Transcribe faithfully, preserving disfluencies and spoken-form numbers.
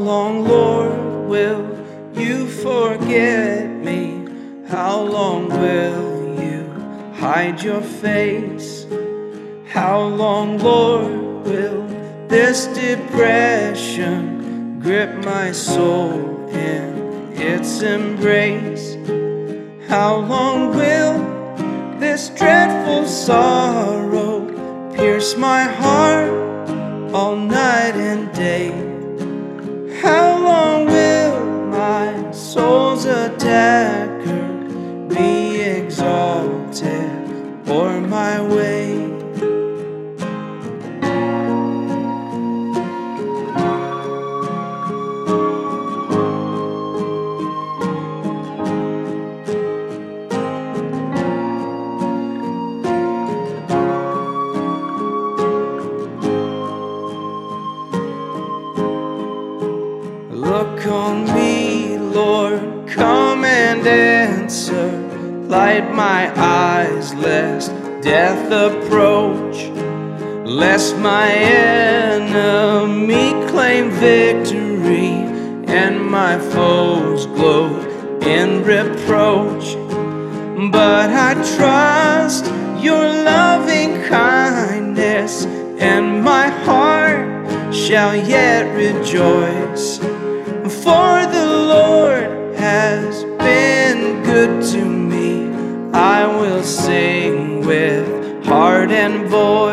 long, Lord, will you forget me? How long will you hide your face? How long, Lord, will this depression grip my soul in its embrace? How long will this dreadful sorrow pierce my heart all night and day? How long will my soul's attacker be exalted o'er my way? Look on me, Lord, come and answer. Light my eyes, lest death approach, lest my enemy claim victory and my foes gloat in reproach. But I trust your loving kindness, and my heart shall yet rejoice. For the Lord has been good to me. I will sing with heart and voice.